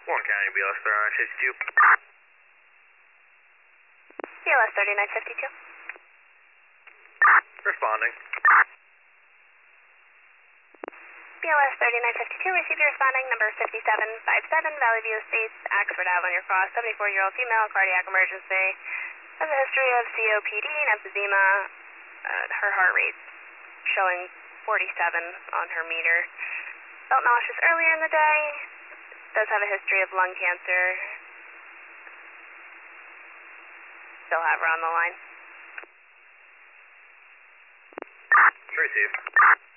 Warren County, BLS 3952. BLS 3952. Responding. BLS 3952, received your responding number 5757, Valley View Estates, Axford Ave on your cross, 74-year-old female, cardiac emergency, has a history of COPD and emphysema, her heart rate showing 47 on her meter. Felt nauseous earlier in the day, does have a history of lung cancer. Still have her on the line. Received.